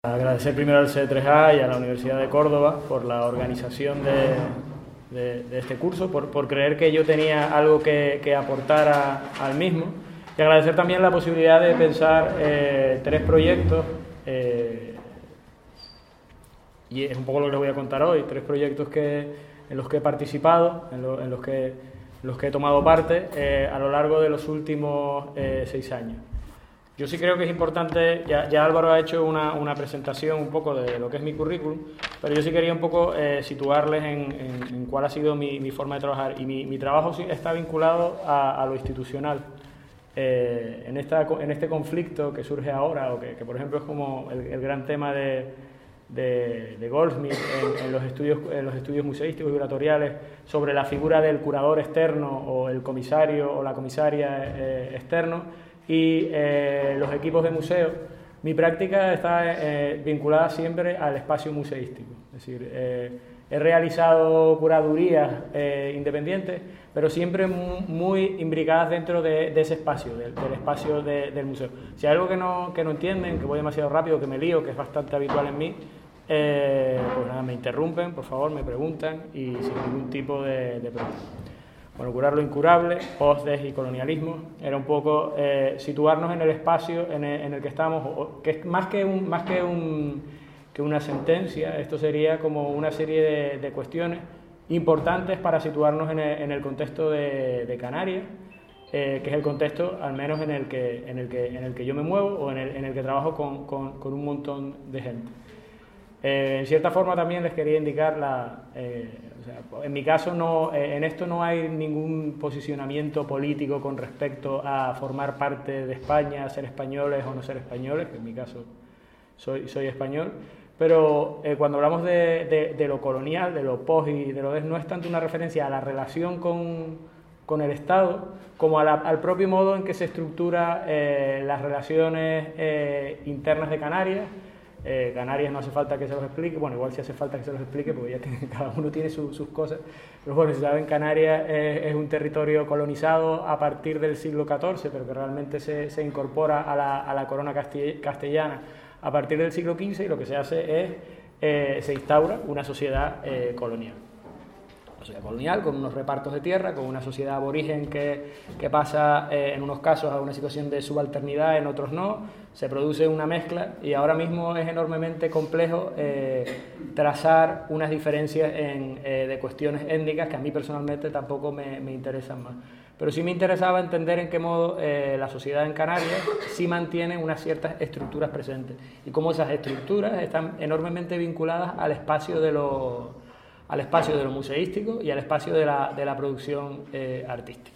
Agradecer primero al C3A y a la Universidad de Córdoba por la organización de este curso, por creer que yo tenía algo que aportar al mismo, y agradecer también la posibilidad de pensar tres proyectos, y es un poco lo que les voy a contar hoy, tres proyectos en los que he participado, en los que he tomado parte a lo largo de los últimos 6 años. Yo sí creo que es importante, ya Álvaro ha hecho una presentación un poco de lo que es mi currículum, pero yo sí quería un poco situarles en cuál ha sido mi forma de trabajar, y mi trabajo sí está vinculado a lo institucional. En este conflicto que surge ahora, o que por ejemplo es como el gran tema de Goldsmith en los estudios museísticos y curatoriales sobre la figura del curador externo o el comisario o la comisaria externo, y los equipos de museo. Mi práctica está vinculada siempre al espacio museístico, es decir, he realizado curadurías independientes, pero siempre muy imbricadas dentro de ese espacio, del espacio del museo. Si hay algo que no entienden, que voy demasiado rápido, que me lío, que es bastante habitual en mí, pues nada, me interrumpen, por favor, me preguntan, y sin ningún tipo de problema. Bueno, curar lo incurable, post-des y colonialismo, era un poco situarnos en el espacio en el que estamos, que es más que una sentencia. Esto sería como una serie de cuestiones importantes para situarnos en el contexto de Canarias, que es el contexto, al menos en el que yo me muevo, o en el que trabajo con un montón de gente. En cierta forma también les quería indicar en mi caso en esto no hay ningún posicionamiento político con respecto a formar parte de España, ser españoles o no ser españoles, que en mi caso soy español, pero cuando hablamos de lo colonial, de lo post y de lo des, no es tanto una referencia a la relación con el Estado como al propio modo en que se estructura las relaciones internas de Canarias. Canarias no hace falta que se los explique, bueno, igual sí hace falta que se los explique porque cada uno tiene sus cosas, pero bueno, si saben, Canarias es un territorio colonizado a partir del siglo XIV, pero que realmente se incorpora a la corona castellana a partir del siglo XV, y lo que se hace es se instaura una sociedad colonial. Una sociedad colonial con unos repartos de tierra, con una sociedad aborigen que pasa en unos casos a una situación de subalternidad, en otros no. Se produce una mezcla, y ahora mismo es enormemente complejo trazar unas diferencias de cuestiones étnicas que a mí personalmente tampoco me interesan más. Pero sí me interesaba entender en qué modo la sociedad en Canarias sí mantiene unas ciertas estructuras presentes, y cómo esas estructuras están enormemente vinculadas al espacio de lo museístico y al espacio de la producción artística.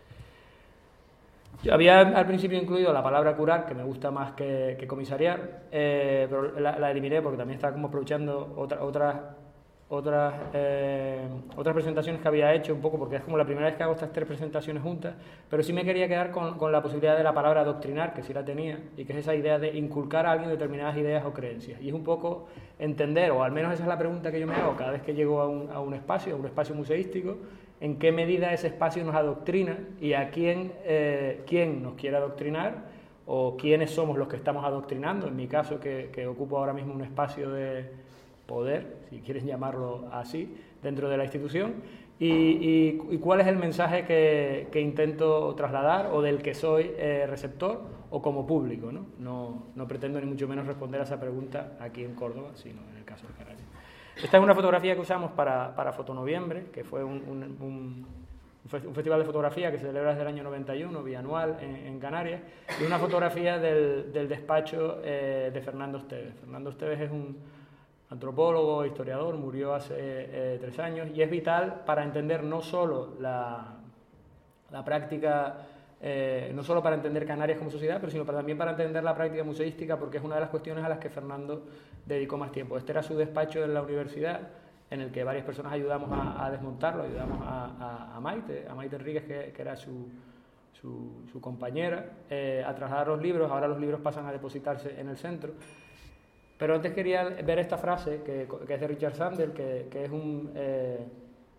Yo había al principio incluido la palabra curar, que me gusta más que comisariar, pero la eliminé porque también estaba como aprovechando otras presentaciones que había hecho, un poco porque es como la primera vez que hago estas 3 presentaciones juntas, pero sí me quería quedar con la posibilidad de la palabra adoctrinar, que sí la tenía, y que es esa idea de inculcar a alguien determinadas ideas o creencias, y es un poco entender, o al menos esa es la pregunta que yo me hago cada vez que llego a un espacio museístico, en qué medida ese espacio nos adoctrina, y a quién nos quiere adoctrinar, o quiénes somos los que estamos adoctrinando. En mi caso, que ocupo ahora mismo un espacio de poder, si quieren llamarlo así, dentro de la institución, y cuál es el mensaje que intento trasladar, o del que soy receptor, o como público, ¿no? No pretendo ni mucho menos responder a esa pregunta aquí en Córdoba, sino en el caso de Canarias. Esta es una fotografía que usamos para Fotonoviembre, que fue un festival de fotografía que se celebra desde el año 91, bianual, en Canarias, y una fotografía del despacho de Fernando Esteves. Fernando Esteves es un antropólogo, historiador, murió hace 3 años, y es vital para entender no solo la práctica, no solo para entender Canarias como sociedad, pero también para entender la práctica museística, porque es una de las cuestiones a las que Fernando dedicó más tiempo. Este era su despacho en la universidad, en el que varias personas ayudamos a desmontarlo, ayudamos a Maite Enríquez, que era su compañera, a trasladar los libros. Ahora los libros pasan a depositarse en el centro. Pero antes quería ver esta frase, que es de Richard Sandel, que es un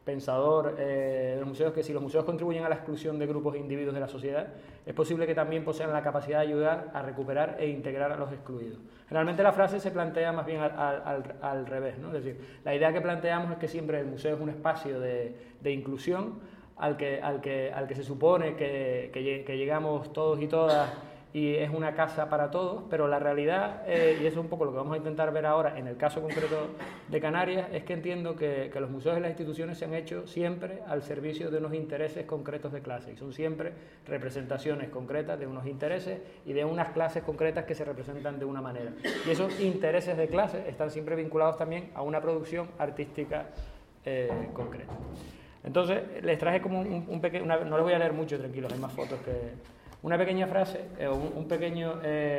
pensador de los museos, que si los museos contribuyen a la exclusión de grupos e individuos de la sociedad, es posible que también posean la capacidad de ayudar a recuperar e integrar a los excluidos. Generalmente la frase se plantea más bien al revés, ¿no? Es decir, la idea que planteamos es que siempre el museo es un espacio de inclusión al que se supone que llegamos todos y todas, y es una casa para todos, pero la realidad, y eso es un poco lo que vamos a intentar ver ahora en el caso concreto de Canarias, es que entiendo que los museos y las instituciones se han hecho siempre al servicio de unos intereses concretos de clase, y son siempre representaciones concretas de unos intereses y de unas clases concretas que se representan de una manera. Y esos intereses de clase están siempre vinculados también a una producción artística concreta. Entonces, les traje como un pequeño... no les voy a leer mucho, tranquilos, hay más fotos que... Una pequeña frase, un pequeño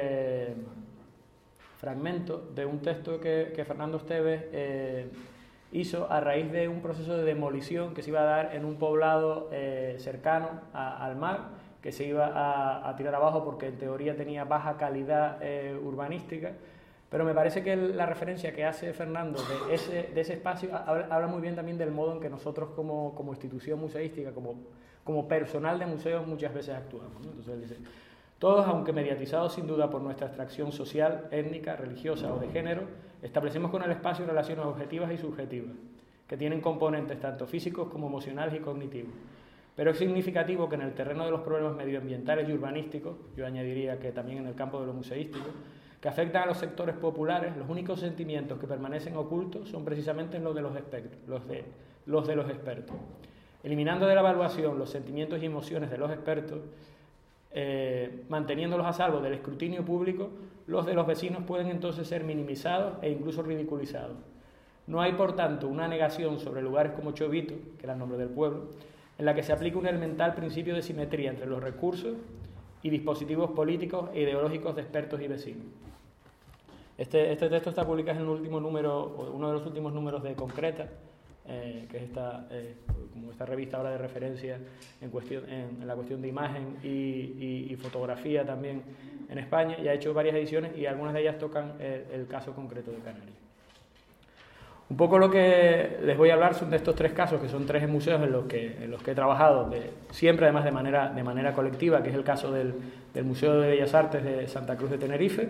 fragmento de un texto que Fernando Esteves hizo a raíz de un proceso de demolición que se iba a dar en un poblado cercano al mar, que se iba a tirar abajo porque en teoría tenía baja calidad urbanística. Pero me parece que la referencia que hace Fernando de ese espacio habla muy bien también del modo en que nosotros como institución museística, como personal de museos, muchas veces actuamos, ¿no? Entonces él dice: todos, aunque mediatizados sin duda por nuestra extracción social, étnica, religiosa o de género, establecemos con el espacio relaciones objetivas y subjetivas, que tienen componentes tanto físicos como emocionales y cognitivos. Pero es significativo que en el terreno de los problemas medioambientales y urbanísticos, yo añadiría que también en el campo de lo museístico, que afectan a los sectores populares, los únicos sentimientos que permanecen ocultos son precisamente los de los expertos. Eliminando de la evaluación los sentimientos y emociones de los expertos, manteniéndolos a salvo del escrutinio público, los de los vecinos pueden entonces ser minimizados e incluso ridiculizados. No hay, por tanto, una negación sobre lugares como Chovito, que era el nombre del pueblo, en la que se aplica un elemental principio de simetría entre los recursos y dispositivos políticos e ideológicos de expertos y vecinos. Este texto está publicado en el último número, uno de los últimos números de Concreta, que es esta revista ahora de referencia en la cuestión de imagen y fotografía también en España, y ha hecho varias ediciones y algunas de ellas tocan el caso concreto de Canarias. Un poco lo que les voy a hablar son de estos tres casos, que son tres museos en los que he trabajado, siempre además de manera colectiva, que es el caso del Museo de Bellas Artes de Santa Cruz de Tenerife,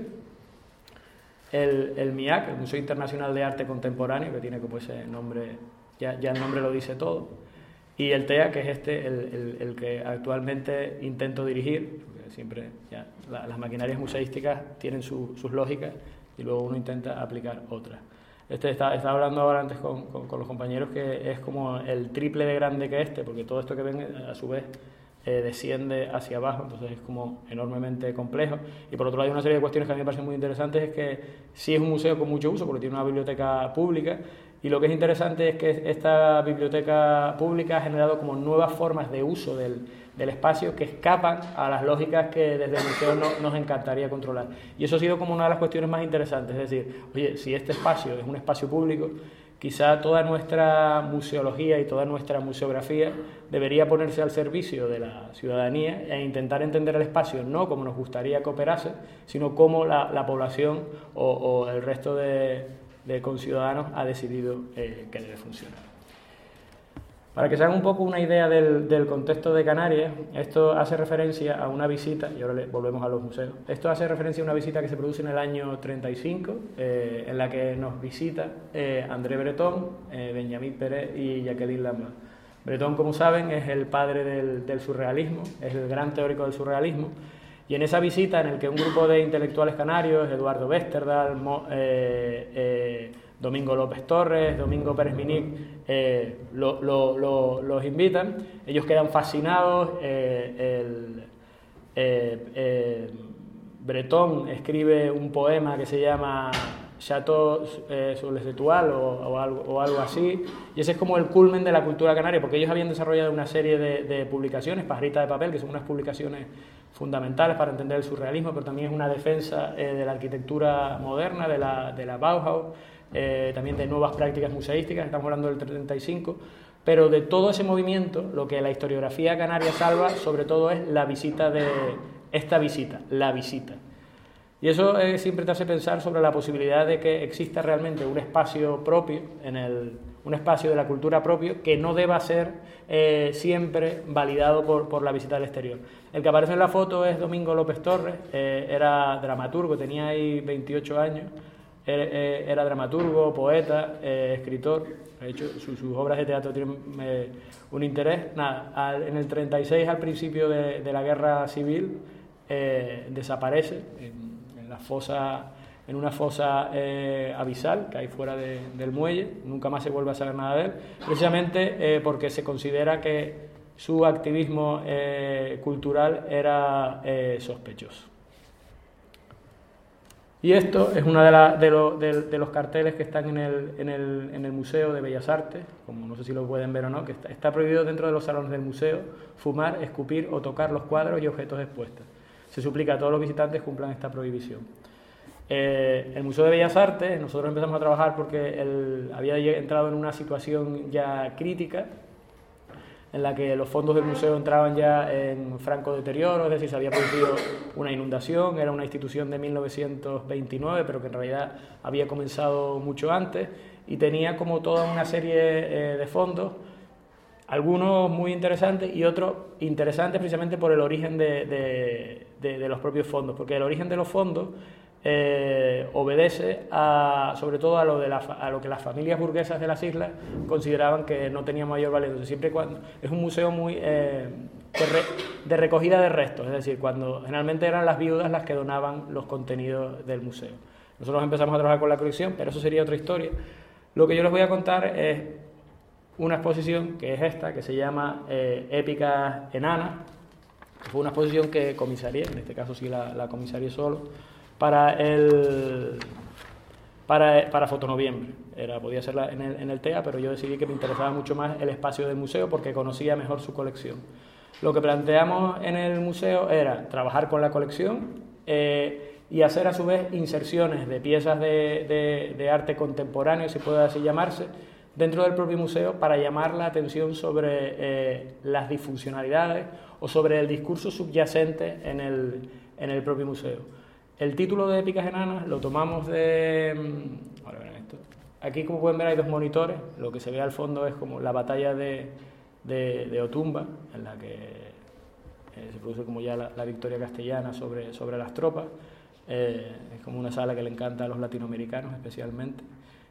el MIAC, el Museo Internacional de Arte Contemporáneo, que tiene como ese nombre, ya el nombre lo dice todo, y el TEA, que es el que actualmente intento dirigir, porque siempre ya las maquinarias museísticas tienen sus lógicas y luego uno intenta aplicar otras. Estaba hablando ahora antes con los compañeros que es como el triple de grande que porque todo esto que ven a su vez desciende hacia abajo, entonces es como enormemente complejo. Y por otro lado hay una serie de cuestiones que a mí me parecen muy interesantes, es que sí es un museo con mucho uso porque tiene una biblioteca pública, y lo que es interesante es que esta biblioteca pública ha generado como nuevas formas de uso del espacio que escapan a las lógicas que desde el museo nos encantaría controlar. Y eso ha sido como una de las cuestiones más interesantes, es decir, oye, si este espacio es un espacio público, quizá toda nuestra museología y toda nuestra museografía debería ponerse al servicio de la ciudadanía e intentar entender el espacio no como nos gustaría que operase, sino como la población o el resto de conciudadanos ha decidido que debe funcionar. Para que se hagan un poco una idea del contexto de Canarias, esto hace referencia a una visita, y ahora volvemos a los museos, esto hace referencia a una visita que se produce en el año 35, en la que nos visita André Breton, Benjamín Pérez y Jacqueline Lambert. Breton, como saben, es el padre del surrealismo, es el gran teórico del surrealismo, y en esa visita en el que un grupo de intelectuales canarios, Eduardo Westerdal, Domingo López Torres, Domingo Pérez Minic, los invitan, ellos quedan fascinados, Breton escribe un poema que se llama Chateau sur les Étoiles o algo así, y ese es como el culmen de la cultura canaria, porque ellos habían desarrollado una serie de publicaciones, Pajarita de papel, que son unas publicaciones fundamentales para entender el surrealismo, pero también es una defensa de la arquitectura moderna, de la Bauhaus, también de nuevas prácticas museísticas, estamos hablando del 35, pero de todo ese movimiento, lo que la historiografía canaria salva, sobre todo es la visita. Y eso siempre te hace pensar sobre la posibilidad de que exista realmente un espacio propio un espacio de la cultura propio que no deba ser siempre validado por la visita al exterior. El que aparece en la foto es Domingo López Torres, era dramaturgo, tenía ahí 28 años, era dramaturgo, poeta, escritor. De hecho, sus obras de teatro tienen un interés. Nada, en el 36, al principio de la Guerra Civil, desaparece en una fosa abisal que hay fuera del muelle. Nunca más se vuelve a saber nada de él, precisamente porque se considera que su activismo cultural era sospechoso. Y esto es uno de los carteles que están en el Museo de Bellas Artes, como no sé si lo pueden ver o no, que está prohibido dentro de los salones del museo fumar, escupir o tocar los cuadros y objetos expuestos. Se suplica a todos los visitantes cumplan esta prohibición. El Museo de Bellas Artes, nosotros empezamos a trabajar porque él había entrado en una situación ya crítica, en la que los fondos del museo entraban ya en franco deterioro, es decir, se había producido una inundación, era una institución de 1929, pero que en realidad había comenzado mucho antes, y tenía como toda una serie de fondos, algunos muy interesantes y otros interesantes precisamente por el origen de los propios fondos, porque el origen de los fondos obedece sobre todo a lo que las familias burguesas de las islas consideraban que no tenía mayor valor. Entonces, siempre cuando es un museo muy de recogida de restos, es decir, cuando generalmente eran las viudas las que donaban los contenidos del museo. Nosotros empezamos a trabajar con la colección, pero eso sería otra historia. Lo que yo les voy a contar es una exposición que es esta, que se llama Épicas Enanas. Fue una exposición que comisarié, en este caso sí la comisarié solo, para Fotonoviembre. Podía hacerla en el TEA, pero yo decidí que me interesaba mucho más el espacio del museo porque conocía mejor su colección. Lo que planteamos en el museo era trabajar con la colección y hacer a su vez inserciones de piezas de arte contemporáneo, si puede así llamarse, dentro del propio museo para llamar la atención sobre las disfuncionalidades o sobre el discurso subyacente en el propio museo. El título de Épicas Enanas lo tomamos de... Ahora ven esto. Aquí, como pueden ver, hay dos monitores. Lo que se ve al fondo es como la batalla de Otumba, en la que se produce como ya la victoria castellana sobre las tropas. Es como una sala que le encanta a los latinoamericanos especialmente.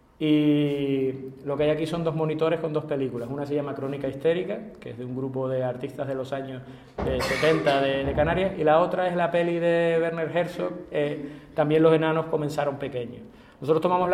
Y lo que hay aquí son dos monitores con dos películas. Una se llama Crónica Histérica, que es de un grupo de artistas de los años 70 de Canarias, y la otra es la peli de Werner Herzog, También los enanos comenzaron pequeños. Nosotros tomamos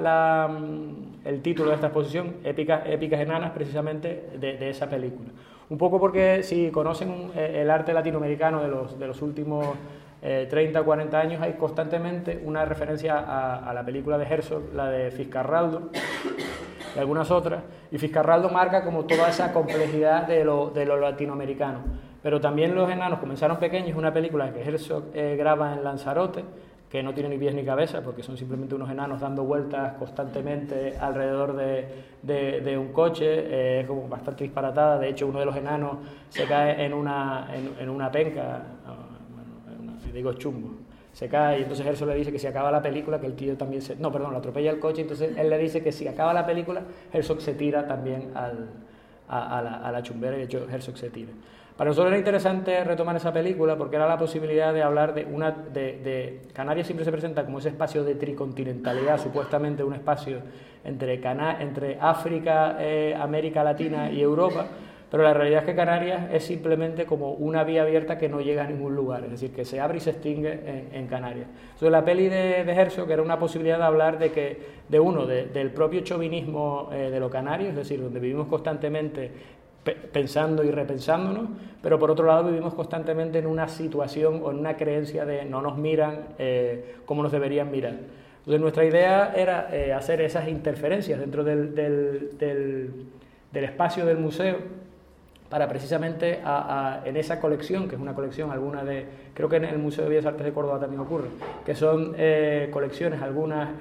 el título de esta exposición, Épicas Enanas, precisamente de esa película. Un poco porque si conocen el arte latinoamericano de los últimos 30 o 40 años, hay constantemente una referencia a la película de Herzog, la de Fitzcarraldo, y algunas otras, y Fitzcarraldo marca como toda esa complejidad de lo latinoamericano. Pero también Los enanos comenzaron pequeños, una película que Herzog graba en Lanzarote, que no tiene ni pies ni cabeza, porque son simplemente unos enanos dando vueltas constantemente alrededor de un coche, es como bastante disparatada. De hecho, uno de los enanos se cae en una penca, digo chumbo, se cae, y entonces Herzog le dice que si acaba la película, que el tío también lo atropella el coche, entonces él le dice que si acaba la película, Herzog se tira también a la chumbera, y de hecho Herzog se tira. Para nosotros era interesante retomar esa película porque era la posibilidad de hablar de Canarias. Siempre se presenta como ese espacio de tricontinentalidad, supuestamente un espacio entre África, América Latina y Europa, pero la realidad es que Canarias es simplemente como una vía abierta que no llega a ningún lugar, es decir, que se abre y se extingue en Canarias. Entonces la peli de Herzog era una posibilidad de hablar del propio chauvinismo de lo canario, es decir, donde vivimos constantemente pensando y repensándonos, pero por otro lado vivimos constantemente en una situación o en una creencia de no nos miran como nos deberían mirar. Entonces nuestra idea era hacer esas interferencias dentro del espacio del museo para precisamente en esa colección, que es una colección, creo que en el Museo de Bellas Artes de Córdoba también ocurre, que son colecciones, algunas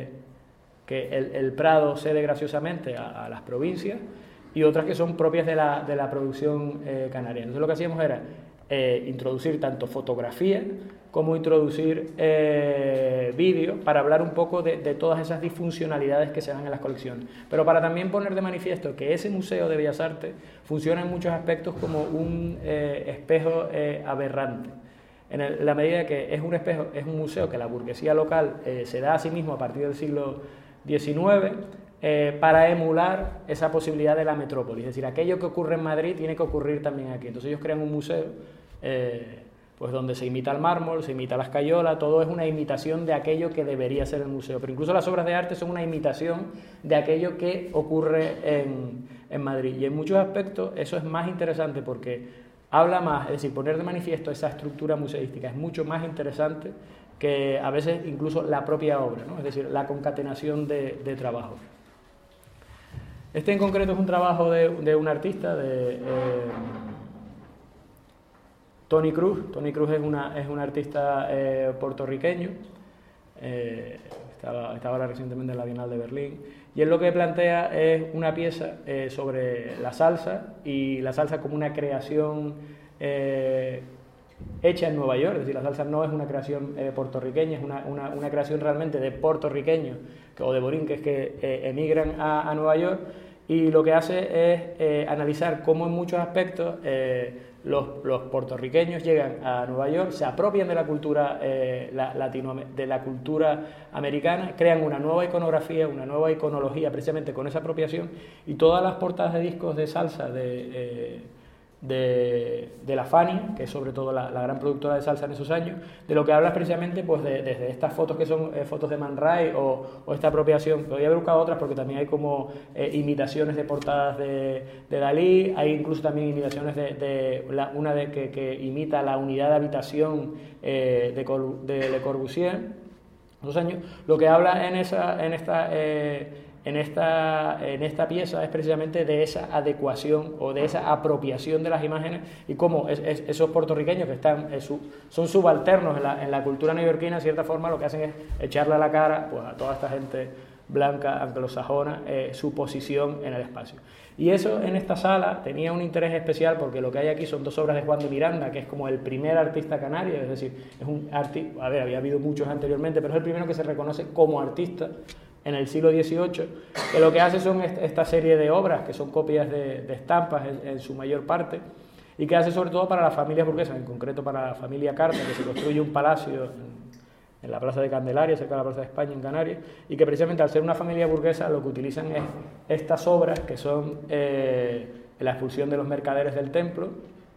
que el Prado cede graciosamente a las provincias, y otras que son propias de la producción canaria. Entonces lo que hacíamos era introducir tanto fotografía como introducir vídeo para hablar un poco de todas esas disfuncionalidades que se dan en las colecciones, pero para también poner de manifiesto que ese Museo de Bellas Artes funciona en muchos aspectos como un espejo aberrante, en la medida que es un espejo, es un museo que la burguesía local se da a sí mismo a partir del siglo XIX, para emular esa posibilidad de la metrópoli, es decir, aquello que ocurre en Madrid tiene que ocurrir también aquí. Entonces ellos crean un museo pues donde se imita el mármol, se imita la escayola, todo es una imitación de aquello que debería ser el museo, pero incluso las obras de arte son una imitación de aquello que ocurre en Madrid, y en muchos aspectos eso es más interesante porque habla más, es decir, poner de manifiesto esa estructura museística es mucho más interesante que a veces incluso la propia obra, ¿no? Es decir, la concatenación de trabajos. Este en concreto es un trabajo de un artista, Toni Cruz. Toni Cruz es un artista puertorriqueño, estaba ahora recientemente en la Bienal de Berlín, y él lo que plantea es una pieza sobre la salsa, y la salsa como una creación hecha en Nueva York, es decir, la salsa no es una creación puertorriqueña, es una creación realmente de puertorriqueños o de borinques que emigran a Nueva York, y lo que hace es analizar cómo en muchos aspectos los puertorriqueños llegan a Nueva York, se apropian de la cultura de la cultura americana, crean una nueva iconografía, una nueva iconología precisamente con esa apropiación, y todas las portadas de discos de salsa de la Fania, que es sobre todo la gran productora de salsa en esos años, de lo que habla precisamente pues desde estas fotos que son fotos de Man Ray o esta apropiación. Podría haber buscado otras porque también hay como imitaciones de portadas de Dalí, hay incluso también imitaciones una que imita la unidad de habitación de Le Corbusier, dos años. Lo que habla en esta pieza es precisamente de esa adecuación o de esa apropiación de las imágenes, y cómo esos puertorriqueños que están son subalternos en la cultura neoyorquina, en cierta forma lo que hacen es echarle a la cara pues a toda esta gente blanca anglosajona su posición en el espacio. Y eso en esta sala tenía un interés especial porque lo que hay aquí son dos obras de Juan de Miranda, que es como el primer artista canario, es decir, es un artista, había habido muchos anteriormente, pero es el primero que se reconoce como artista en el siglo XVIII, que lo que hace son esta serie de obras, que son copias de estampas en su mayor parte, y que hace sobre todo para las familias burguesas, en concreto para la familia Carta, que se construye un palacio en la Plaza de Candelaria, cerca de la Plaza de España, en Canarias, y que precisamente al ser una familia burguesa lo que utilizan es estas obras, que son la expulsión de los mercaderes del templo,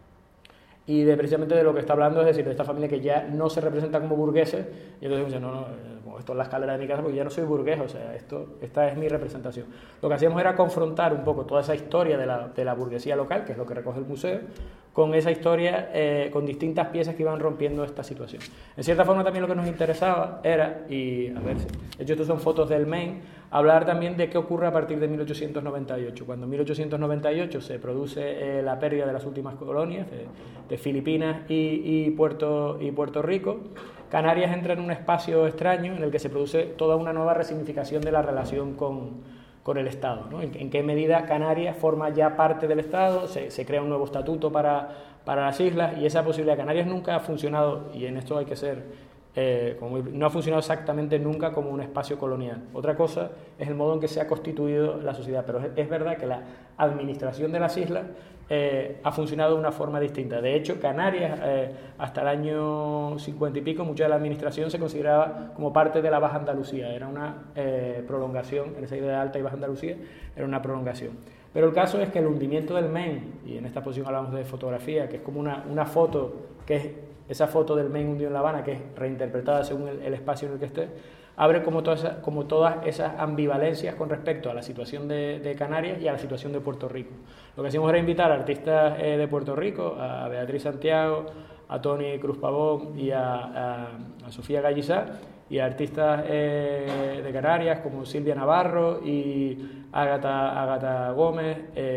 y precisamente de lo que está hablando, es decir, de esta familia que ya no se representa como burgueses, y entonces dicen, no, esto es la escalera de mi casa porque ya no soy burgués, o sea, esta es mi representación. Lo que hacíamos era confrontar un poco toda esa historia de la burguesía local, que es lo que recoge el museo, con esa historia, con distintas piezas que iban rompiendo esta situación. En cierta forma también lo que nos interesaba era, y a ver, de hecho estas son fotos del Maine, hablar también de qué ocurre a partir de 1898, cuando en 1898 se produce la pérdida de las últimas colonias, de Filipinas y Puerto Rico. Canarias entra en un espacio extraño en el que se produce toda una nueva resignificación de la relación con el Estado, ¿no? En qué medida Canarias forma ya parte del Estado, se crea un nuevo estatuto para las islas, y esa posibilidad. Canarias nunca ha funcionado, y en esto hay que ser no ha funcionado exactamente nunca como un espacio colonial. Otra cosa es el modo en que se ha constituido la sociedad, pero es verdad que la administración de las islas ha funcionado de una forma distinta. De hecho, Canarias, hasta el año 50 y pico, mucha de la administración se consideraba como parte de la Baja Andalucía, era una prolongación, en esa idea de Alta y Baja Andalucía, era una prolongación. Pero el caso es que el hundimiento del Maine, y en esta posición hablamos de fotografía, que es como una foto, que es esa foto del Maine hundido en La Habana, que es reinterpretada según el espacio en el que esté, abre como todas esas ambivalencias con respecto a la situación de Canarias y a la situación de Puerto Rico. Lo que hacíamos era invitar a artistas de Puerto Rico, a Beatriz Santiago, a Toni Cruz Pavón y a Sofía Gallizá, y a artistas de Canarias como Silvia Navarro y Ágata Gómez,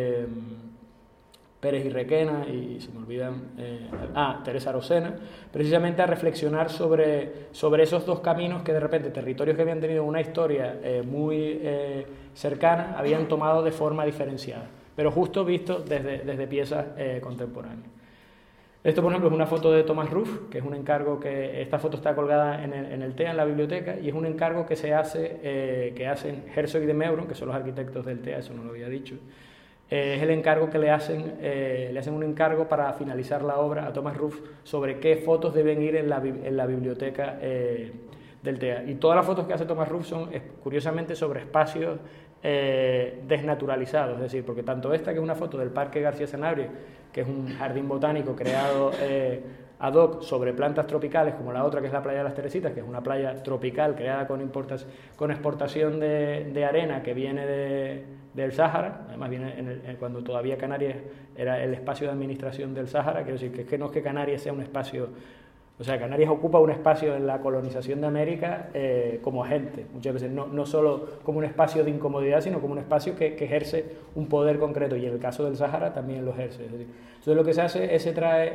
Pérez y Requena, y se me olvidan, Teresa Rosena, precisamente a reflexionar sobre esos dos caminos que de repente territorios que habían tenido una historia muy cercana habían tomado de forma diferenciada, pero justo visto desde piezas contemporáneas. Esto, por ejemplo, es una foto de Thomas Ruff, que es un encargo que... Esta foto está colgada en el TEA, en la biblioteca, y es un encargo que se hace, que hacen Herzog y de Meuron, que son los arquitectos del TEA, eso no lo había dicho. Es el encargo que le hacen un encargo para finalizar la obra a Thomas Ruff sobre qué fotos deben ir en la biblioteca del TEA. Y todas las fotos que hace Thomas Ruff son, curiosamente, sobre espacios desnaturalizados, es decir, porque tanto esta, que es una foto del Parque García Sanabria, que es un jardín botánico creado ad hoc sobre plantas tropicales, como la otra, que es la playa de las Teresitas, que es una playa tropical creada con exportación de arena que viene del Sáhara. Además viene cuando todavía Canarias era el espacio de administración del Sáhara. Quiero decir que no es que Canarias sea un espacio... O sea, Canarias ocupa un espacio en la colonización de América como agente, muchas veces no solo como un espacio de incomodidad, sino como un espacio que ejerce un poder concreto, y en el caso del Sáhara también lo ejerce. Es decir, entonces lo que se hace es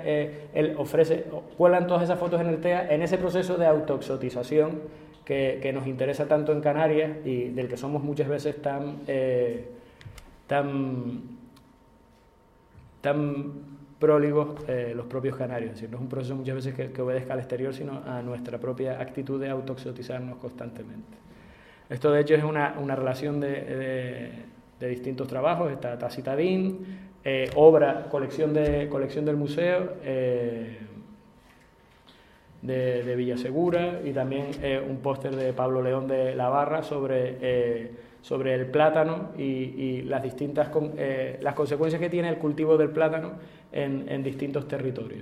cuelan todas esas fotos en el TEA en ese proceso de autoexotización que nos interesa tanto en Canarias y del que somos muchas veces tan próligos los propios canarios. Es decir, no es un proceso muchas veces que obedezca al exterior, sino a nuestra propia actitud de autoexotizarnos constantemente. Esto, de hecho, es una relación de distintos trabajos. Está Tacitadín, colección del museo de Villasegura, y también un póster de Pablo León de la Barra sobre el plátano y las distintas las consecuencias que tiene el cultivo del plátano en distintos territorios.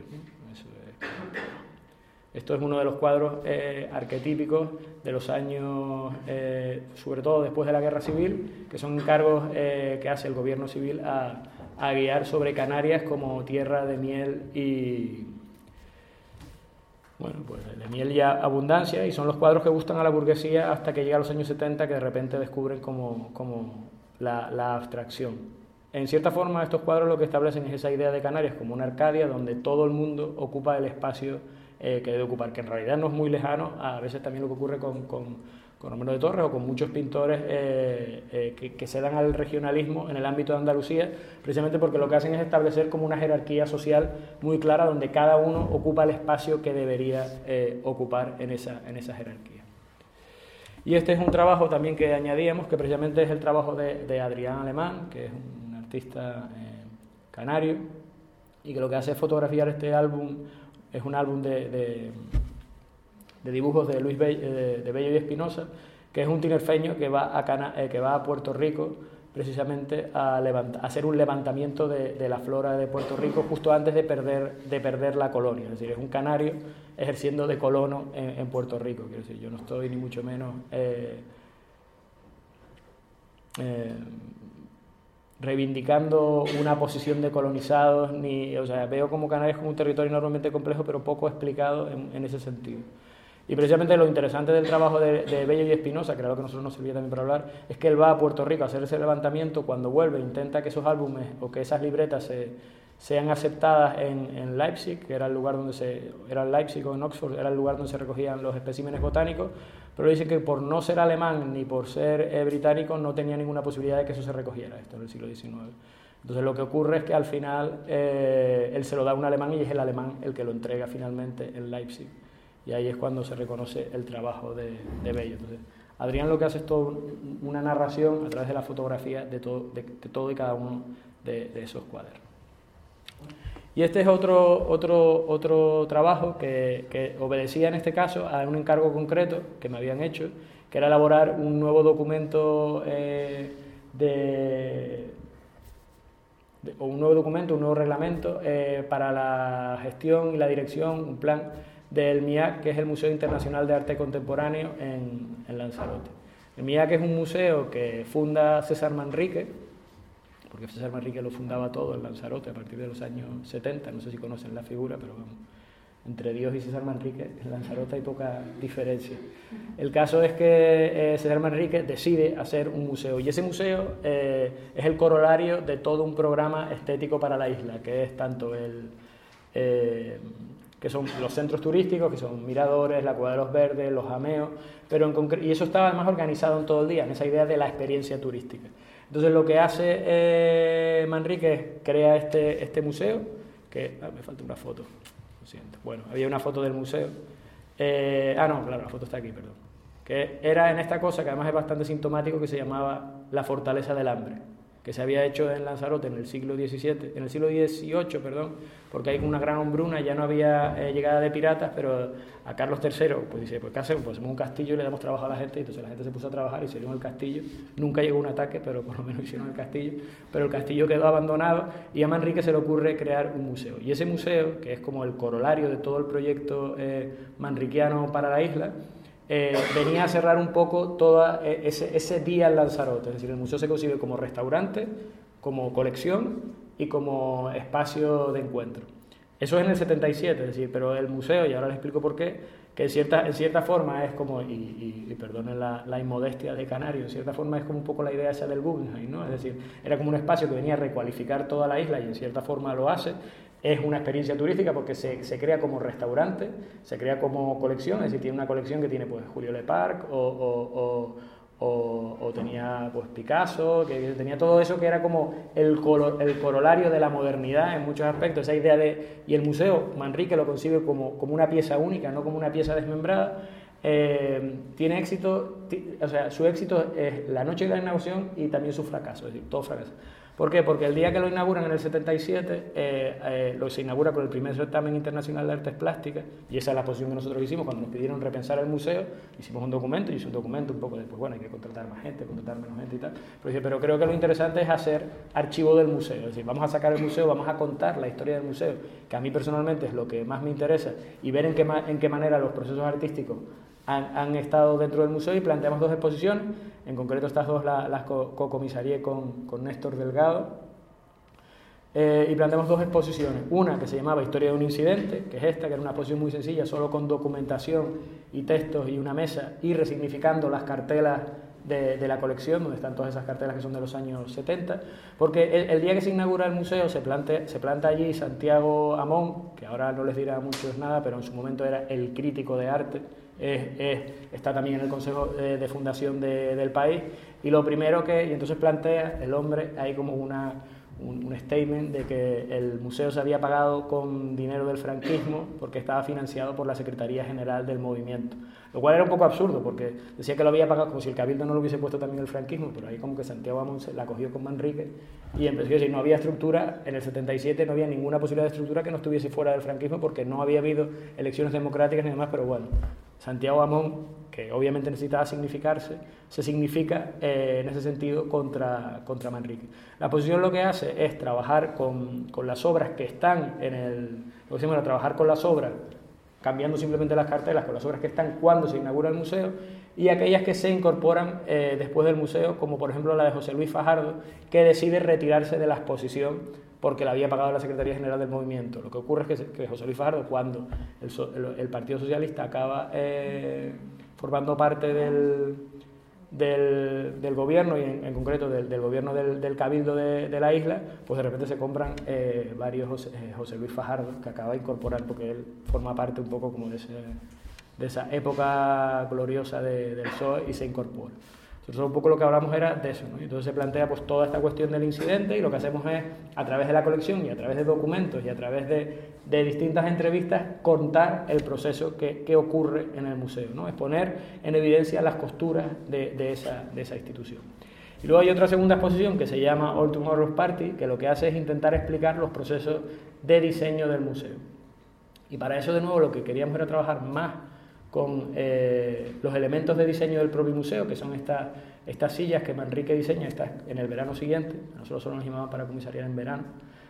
Esto es uno de los cuadros arquetípicos de los años, sobre todo después de la Guerra Civil, que son encargos que hace el gobierno civil a guiar sobre Canarias como tierra de miel y... Bueno, pues de miel y abundancia, y son los cuadros que gustan a la burguesía hasta que llega a los años 70, que de repente descubren como la abstracción. En cierta forma, estos cuadros lo que establecen es esa idea de Canarias como una Arcadia donde todo el mundo ocupa el espacio que debe ocupar, que en realidad no es muy lejano a veces también lo que ocurre con Romero de Torres o con muchos pintores que se dan al regionalismo en el ámbito de Andalucía, precisamente porque lo que hacen es establecer como una jerarquía social muy clara donde cada uno ocupa el espacio que debería ocupar en esa jerarquía. Y este es un trabajo también que añadíamos, que precisamente es el trabajo de Adrián Alemán, que es un artista canario, y que lo que hace es fotografiar este álbum. Es un álbum de dibujos de Luis de Bello y Espinosa, que es un tinerfeño que va a Puerto Rico precisamente a hacer un levantamiento de la flora de Puerto Rico justo antes de perder la colonia. Es decir, es un canario ejerciendo de colono en Puerto Rico. Quiero decir, yo no estoy ni mucho menos reivindicando una posición de colonizados, o sea, veo como Canarias como un territorio enormemente complejo, pero poco explicado en ese sentido. Y precisamente lo interesante del trabajo de Bello y Espinosa, que era lo que a nosotros nos servía también para hablar, es que él va a Puerto Rico a hacer ese levantamiento. Cuando vuelve intenta que esos álbumes o que esas libretas sean aceptadas en Leipzig, que era el lugar donde era Leipzig o en Oxford, era el lugar donde se recogían los especímenes botánicos, pero dice que por no ser alemán ni por ser británico no tenía ninguna posibilidad de que eso se recogiera, esto en el siglo XIX. Entonces lo que ocurre es que al final él se lo da a un alemán y es el alemán el que lo entrega finalmente en Leipzig, y ahí es cuando se reconoce el trabajo de Bello. Entonces, Adrián lo que hace es toda una narración a través de la fotografía de todo y cada uno de esos cuadros. Y este es otro trabajo que obedecía en este caso a un encargo concreto que me habían hecho, que era elaborar un nuevo documento, un nuevo reglamento para la gestión y la dirección, un plan del MIAC, que es el Museo Internacional de Arte Contemporáneo en Lanzarote. El MIAC es un museo que funda César Manrique, porque César Manrique lo fundaba todo en Lanzarote a partir de los años 70, no sé si conocen la figura, pero vamos, entre Dios y César Manrique en Lanzarote hay poca diferencia. El caso es que César Manrique decide hacer un museo, y ese museo es el corolario de todo un programa estético para la isla, que es tanto que son los centros turísticos, que son miradores, la Cueva de los Verdes, los jameos, y eso estaba además organizado en todo el día, en esa idea de la experiencia turística. Entonces lo que hace Manrique es crea este museo, me falta una foto, lo siento. Bueno, había una foto del museo. No, claro, la foto está aquí, perdón. Que era en esta cosa, que además es bastante sintomático, que se llamaba la Fortaleza del Hambre, que se había hecho en Lanzarote en el siglo XVIII, perdón, porque hay una gran hambruna, ya no había llegada de piratas, pero a Carlos III pues dice, pues ¿qué hacemos? Pues hacemos un castillo y le damos trabajo a la gente, y entonces la gente se puso a trabajar y se dio el castillo. Nunca llegó un ataque, pero por lo menos hicieron el castillo, pero el castillo quedó abandonado y a Manrique se le ocurre crear un museo. Y ese museo, que es como el corolario de todo el proyecto manriquiano para la isla, venía a cerrar un poco todo ese día en Lanzarote. Es decir, el museo se concibe como restaurante, como colección y como espacio de encuentro. Eso es en el 77, es decir, pero el museo, y ahora les explico por qué, que en cierta forma es como, y perdonen la inmodestia de Canario, en cierta forma es como un poco la idea esa del Guggenheim, ¿no? Es decir, era como un espacio que venía a recualificar toda la isla y en cierta forma lo hace. Es una experiencia turística porque se crea como restaurante, se crea como colección, es decir, tiene una colección que tiene pues Julio Leparc o tenía pues Picasso, que tenía todo eso que era como el corolario de la modernidad en muchos aspectos, esa idea y el museo Manrique lo concibe como una pieza única, no como una pieza desmembrada. Tiene éxito, o sea, su éxito es la noche de la inauguración y también su fracaso, es decir, todo fracasa. ¿Por qué? Porque el día que lo inauguran en el 77, se inaugura con el primer certamen internacional de artes plásticas, y esa es la posición que nosotros hicimos cuando nos pidieron repensar el museo. Hicimos un documento, y hice un documento un poco de, pues bueno, hay que contratar más gente, contratar menos gente y tal, pero creo que lo interesante es hacer archivo del museo, es decir, vamos a sacar el museo, vamos a contar la historia del museo, que a mí personalmente es lo que más me interesa, y ver en qué manera los procesos artísticos han estado dentro del museo, y planteamos dos exposiciones. En concreto estas dos las co-comisarié con Néstor Delgado, y planteamos dos exposiciones, una que se llamaba Historia de un incidente, que es esta, que era una exposición muy sencilla, solo con documentación y textos y una mesa, y resignificando las cartelas de la colección, donde están todas esas cartelas que son de los años 70, porque el día que se inaugura el museo se planta allí Santiago Amón, que ahora no les dirá a muchos nada, pero en su momento era el crítico de arte, está también en el consejo de fundación del país, y lo primero y entonces plantea el hombre ahí como un statement de que el museo se había pagado con dinero del franquismo porque estaba financiado por la Secretaría General del Movimiento, lo cual era un poco absurdo porque decía que lo había pagado como si el Cabildo no lo hubiese puesto también el franquismo, pero ahí como que Santiago Amón la cogió con Manrique y empezó a decir, no había estructura, en el 77 no había ninguna posibilidad de estructura que no estuviese fuera del franquismo porque no había habido elecciones democráticas ni demás, pero bueno, Santiago Amón, que obviamente necesitaba significarse, se significa en ese sentido contra Manrique. La posición lo que hace es trabajar con las obras que están lo que decimos era trabajar con las obras, cambiando simplemente las cartelas, con las obras que están cuando se inaugura el museo, y aquellas que se incorporan después del museo, como por ejemplo la de José Luis Fajardo, que decide retirarse de la exposición porque la había pagado la Secretaría General del Movimiento. Lo que ocurre es que José Luis Fajardo, cuando el Partido Socialista acaba formando parte del gobierno, y en concreto del gobierno del Cabildo de la isla, pues de repente se compran varios José Luis Fajardo, que acaba de incorporar, porque él forma parte un poco como de esa época gloriosa del PSOE, y se incorpora. Entonces un poco lo que hablamos era de eso, ¿no? Entonces se plantea pues toda esta cuestión del incidente, y lo que hacemos es, a través de la colección y a través de documentos y a través de distintas entrevistas, contar el proceso que ocurre en el museo, ¿no? Es poner en evidencia las costuras de esa institución. Y luego hay otra segunda exposición que se llama All Tomorrow's Party, que lo que hace es intentar explicar los procesos de diseño del museo. Y para eso, de nuevo, lo que queríamos era trabajar más con los elementos de diseño del propio museo, que son estas sillas que Manrique diseña en el verano siguiente. Nosotros solo nos llamaban para comisariar en verano.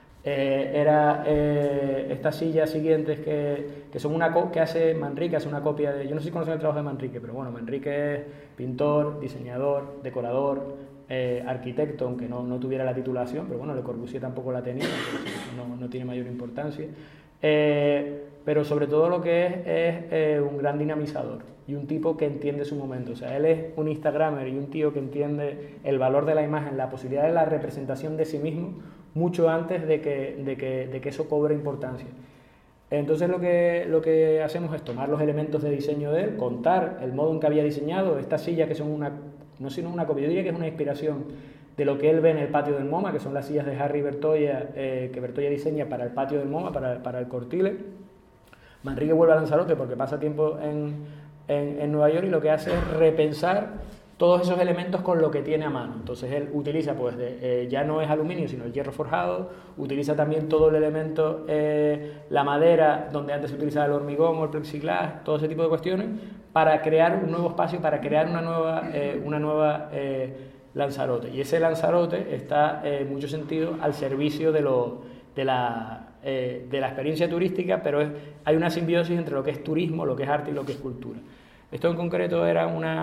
Estas sillas siguientes que son que hace Manrique, hace una copia de... Yo no sé si conocen el trabajo de Manrique, pero bueno, Manrique es pintor, diseñador, decorador, arquitecto, aunque no tuviera la titulación, pero bueno, Le Corbusier tampoco la tenía, no tiene mayor importancia. Pero sobre todo lo que es un gran dinamizador y un tipo que entiende su momento. O sea, él es un instagramer y un tío que entiende el valor de la imagen, la posibilidad de la representación de sí mismo, mucho antes de que eso cobre importancia. Entonces lo que hacemos es tomar los elementos de diseño de él, contar el modo en que había diseñado estas sillas, que son no sino una copia, yo diría que es una inspiración de lo que él ve en el patio del MoMA, que son las sillas de Harry Bertoia, que Bertoia diseña para el patio del MoMA, para el Cortile. Manrique vuelve a Lanzarote porque pasa tiempo en Nueva York y lo que hace es repensar todos esos elementos con lo que tiene a mano. Entonces él utiliza, pues, ya no es aluminio, sino el hierro forjado, utiliza también todo el elemento, la madera, donde antes se utilizaba el hormigón o el plexiglas, todo ese tipo de cuestiones, para crear un nuevo espacio, para crear una nueva Lanzarote. Y ese Lanzarote está, en mucho sentido, al servicio de la experiencia turística, pero hay una simbiosis entre lo que es turismo, lo que es arte y lo que es cultura. Esto en concreto era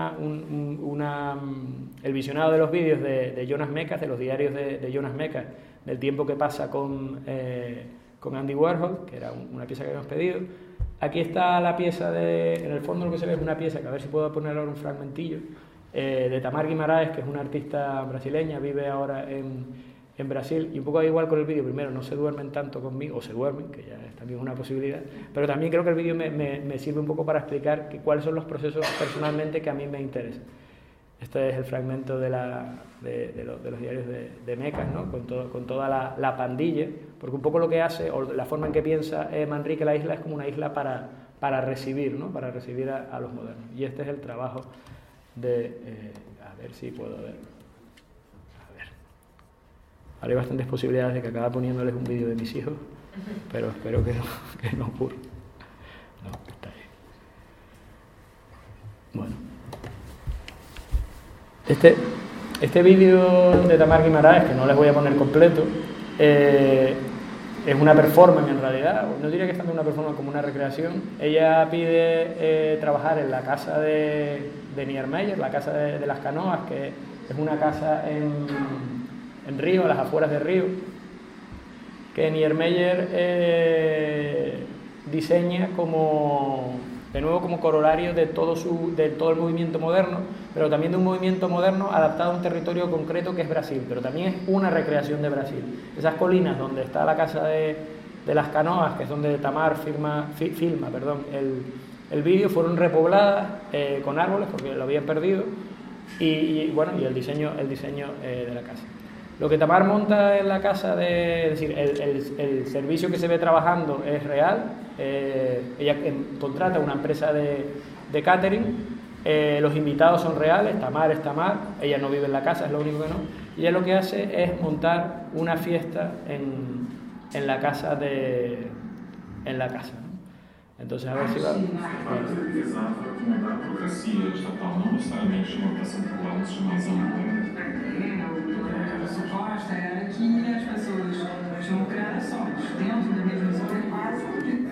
el visionado de los vídeos de Jonas Mekas, de los diarios de Jonas Mekas, del tiempo que pasa con Andy Warhol, que era una pieza que habíamos pedido. Aquí está la pieza en el fondo lo que se ve es una pieza, que a ver si puedo poner ahora un fragmentillo, de Tamar Guimaraes, que es una artista brasileña, vive ahora en Brasil, y un poco igual con el vídeo. Primero, no se duermen tanto conmigo, o se duermen, que ya es también una posibilidad, pero también creo que el vídeo me sirve un poco para explicar cuáles son los procesos personalmente que a mí me interesan. Este es el fragmento de los diarios de Mekas, ¿no? con toda la pandilla, porque un poco lo que hace, o la forma en que piensa Manrique la isla, es como una isla para recibir, ¿no? Para recibir a los modernos. Y este es el trabajo a ver si puedo ver. Ahora hay bastantes posibilidades de que acabe poniéndoles un vídeo de mis hijos, pero espero que no ocurra. No, está ahí. Bueno. Este vídeo de Tamar Guimaraes, que no les voy a poner completo, es una performance en realidad. No diría que es tanto una performance como una recreación. Ella pide trabajar en la casa de Niemeyer, la casa de las canoas, que es una casa en Río, a las afueras de Río, que Niemeyer diseña como corolario de todo el movimiento moderno, pero también de un movimiento moderno adaptado a un territorio concreto que es Brasil, pero también es una recreación de Brasil. Esas colinas donde está la casa de las canoas, que es donde Tamar filma el vídeo, fueron repobladas con árboles porque lo habían perdido, y el diseño de la casa. Lo que Tamar monta en la casa, es decir, el servicio que se ve trabajando es real. Ella contrata una empresa de catering, los invitados son reales, Tamar es Tamar, ella no vive en la casa, es lo único que no. Y ella lo que hace es montar una fiesta en la casa, ¿no? Entonces, a ver si va. Essa proposta era que as pessoas tinham criações dentro da mesma superfície.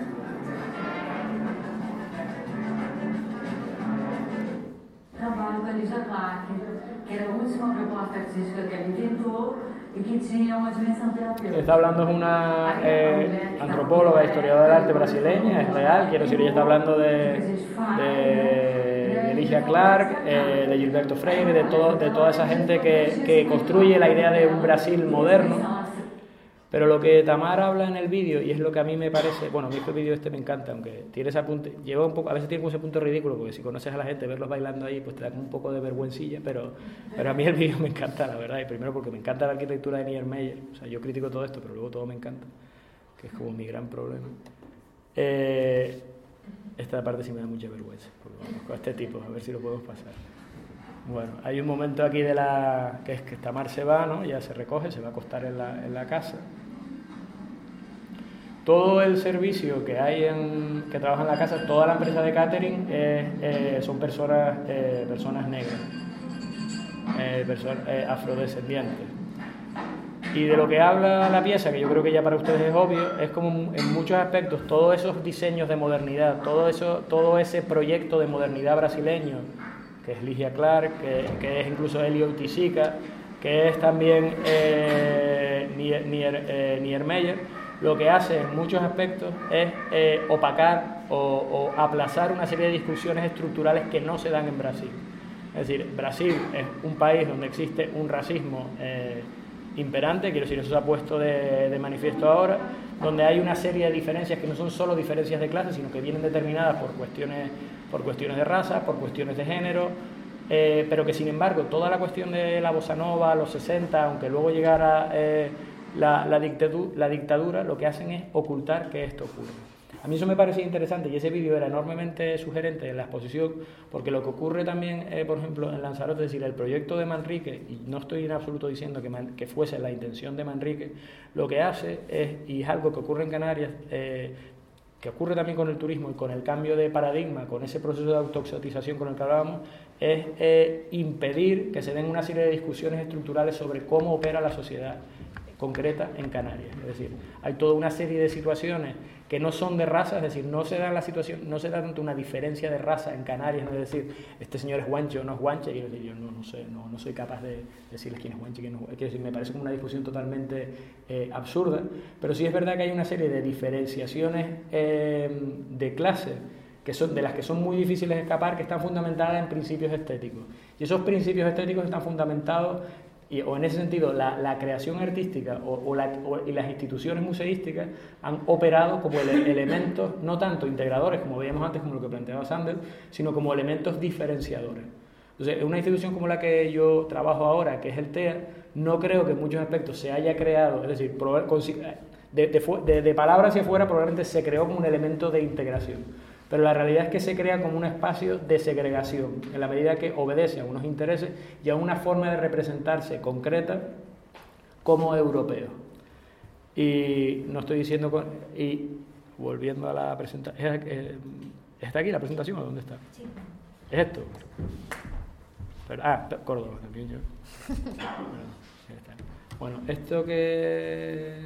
Trabalho com a Lígia Clark, que era a última proposta artística que ela inventou y que tenía una dimensión terapéutica. Está hablando es una antropóloga, historiadora del arte brasileña, es real, quiero decir, ella está hablando de Lígia Clark, de Gilberto Freire, de toda esa gente que construye la idea de un Brasil moderno. Pero lo que Tamar habla en el vídeo, y es lo que a mí me parece, bueno, a mí este vídeo me encanta, aunque tiene ese apunte, lleva un poco, a veces tiene como ese punto ridículo, porque si conoces a la gente, verlos bailando ahí, pues te da como un poco de vergüencilla, pero a mí el vídeo me encanta, la verdad, y primero porque me encanta la arquitectura de Niemeyer, o sea, yo critico todo esto, pero luego todo me encanta, que es como mi gran problema. Esta parte sí me da mucha vergüenza, porque conozco a este tipo, a ver si lo podemos pasar. Bueno, hay un momento aquí que es que Tamar se va, ¿no? Ya se recoge, se va a acostar en la casa. Todo el servicio que hay que trabaja en la casa, toda la empresa de catering son personas negras, personas afrodescendientes. Y de lo que habla la pieza, que yo creo que ya para ustedes es obvio, es como en muchos aspectos todos esos diseños de modernidad, todo ese proyecto de modernidad brasileño, que es Lígia Clark, que es incluso Elio Tisica, que es también Niemeyer, lo que hace en muchos aspectos es opacar o aplazar una serie de discusiones estructurales que no se dan en Brasil. Es decir, Brasil es un país donde existe un racismo imperante, quiero decir, eso se ha puesto de manifiesto ahora, donde hay una serie de diferencias que no son solo diferencias de clase, sino que vienen determinadas por cuestiones de raza, por cuestiones de género, pero que sin embargo toda la cuestión de la bossa nova, los 60, aunque luego llegara la dictadura, lo que hacen es ocultar que esto ocurre. A mí eso me parecía interesante y ese vídeo era enormemente sugerente en la exposición, porque lo que ocurre también, por ejemplo, en Lanzarote, es decir, el proyecto de Manrique, y no estoy en absoluto diciendo que fuese la intención de Manrique, lo que hace es, y es algo que ocurre en Canarias, que ocurre también con el turismo y con el cambio de paradigma, con ese proceso de autoexotización con el que hablábamos, es impedir que se den una serie de discusiones estructurales sobre cómo opera la sociedad concreta en Canarias. Es decir, hay toda una serie de situaciones que no son de raza, es decir, no se da tanto una diferencia de raza en Canarias, no es decir, este señor es guanche o no es guanche, y yo no soy capaz de decirles quién es guanche y quién no es guanche. Es decir, me parece como una discusión totalmente absurda, pero sí es verdad que hay una serie de diferenciaciones de clase que son de las que son muy difíciles de escapar, que están fundamentadas en principios estéticos. Y esos principios estéticos están fundamentados, o en ese sentido, la creación artística y las instituciones museísticas han operado como elementos, no tanto integradores, como veíamos antes, como lo que planteaba Sandel, sino como elementos diferenciadores. Entonces, una institución como la que yo trabajo ahora, que es el TEA, no creo que en muchos aspectos se haya creado, es decir, de palabra hacia afuera probablemente se creó como un elemento de integración. Pero la realidad es que se crea como un espacio de segregación, en la medida que obedece a unos intereses y a una forma de representarse concreta como europeo. Y no estoy diciendo... Y volviendo a la presentación... ¿Está aquí la presentación o dónde está? Sí. ¿Es esto? Córdoba también yo. Bueno, esto que...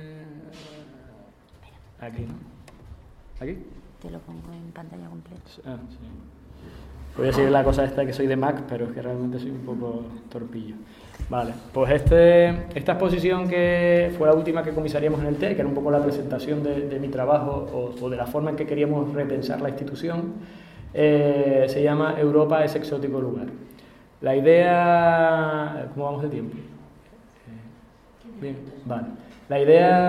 Aquí, ¿no? ¿Aquí? Te lo pongo en pantalla completa. Sí. Voy a decir la cosa esta que soy de Mac, pero es que realmente soy un poco torpillo. Vale, pues esta exposición que fue la última que comisaríamos en el TEA, que era un poco la presentación de mi trabajo o de la forma en que queríamos repensar la institución, se llama Europa es exótico lugar. La idea... ¿Cómo vamos de tiempo? Bien, vale. La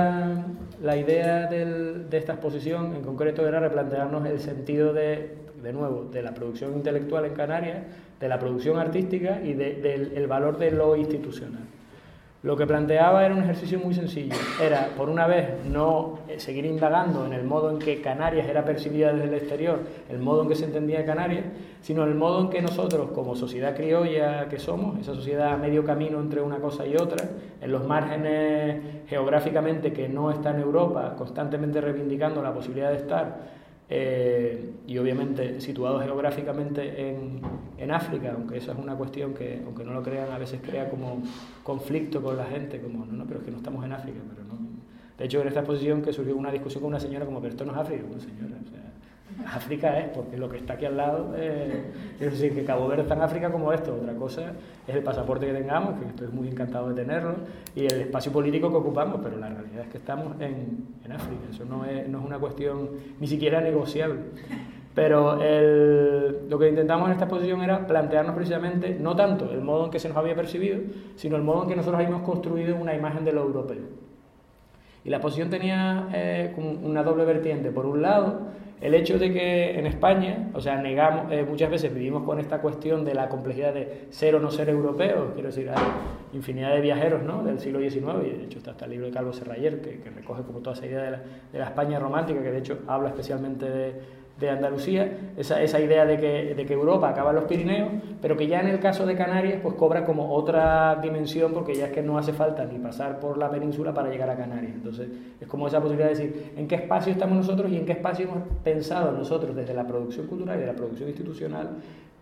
idea de esta exposición en concreto era replantearnos el sentido de nuevo, de la producción intelectual en Canarias, de la producción artística y del valor de lo institucional. Lo que planteaba era un ejercicio muy sencillo, era por una vez no seguir indagando en el modo en que Canarias era percibida desde el exterior, el modo en que se entendía Canarias, sino el modo en que nosotros como sociedad criolla que somos, esa sociedad a medio camino entre una cosa y otra, en los márgenes geográficamente que no está en Europa, constantemente reivindicando la posibilidad de estar, y obviamente situados geográficamente en África, aunque esa es una cuestión que, aunque no lo crean, a veces crea como conflicto con la gente, como no, pero es que no estamos en África, pero no. De hecho, en esta exposición que surgió una discusión con una señora como, pero esto no es África, una señora, o sea, África es, porque lo que está aquí al lado, es decir, que Cabo Verde está en África como esto, otra cosa es el pasaporte que tengamos, que estoy muy encantado de tenerlo, y el espacio político que ocupamos, pero la realidad es que estamos en África, eso no es una cuestión ni siquiera negociable. Pero lo que intentamos en esta exposición era plantearnos precisamente, no tanto el modo en que se nos había percibido, sino el modo en que nosotros habíamos construido una imagen de lo europeo. Y la exposición tenía una doble vertiente. Por un lado, el hecho de que en España, o sea, negamos, muchas veces vivimos con esta cuestión de la complejidad de ser o no ser europeos, quiero decir, hay infinidad de viajeros, ¿no?, del siglo XIX, y de hecho está el libro de Calvo Serrayer, que recoge como toda esa idea de la España romántica, que de hecho habla especialmente de Andalucía, esa idea de que Europa acaba en los Pirineos, pero que ya en el caso de Canarias pues cobra como otra dimensión, porque ya es que no hace falta ni pasar por la península para llegar a Canarias. Entonces es como esa posibilidad de decir en qué espacio estamos nosotros y en qué espacio hemos pensado nosotros desde la producción cultural y de la producción institucional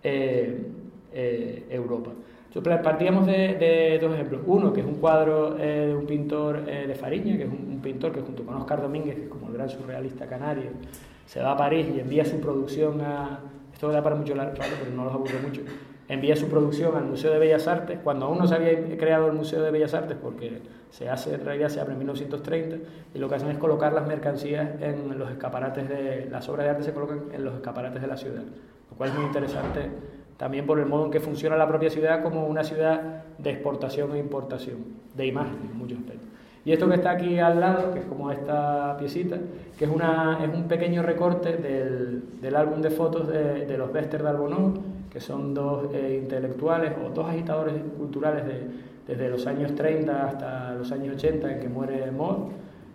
Europa. Entonces, partíamos de dos ejemplos. Uno, que es un cuadro de un pintor de Fariña, que es un pintor que junto con Óscar Domínguez, que es como el gran surrealista canario, se va a París y envía su producción esto da para mucho rato, pero no los aburre mucho, envía su producción al Museo de Bellas Artes, cuando aún no se había creado el Museo de Bellas Artes, porque en realidad se abre en 1930, y lo que hacen es colocar las mercancías en los escaparates las obras de arte se colocan en los escaparates de la ciudad, lo cual es muy interesante también por el modo en que funciona la propia ciudad como una ciudad de exportación e importación, de imagen en muchos aspectos. Y esto que está aquí al lado, que es como esta piecita, que es un pequeño recorte del álbum de fotos de los Bester de Albonó, que son dos intelectuales o dos agitadores culturales desde los años 30 hasta los años 80 en que muere Maud.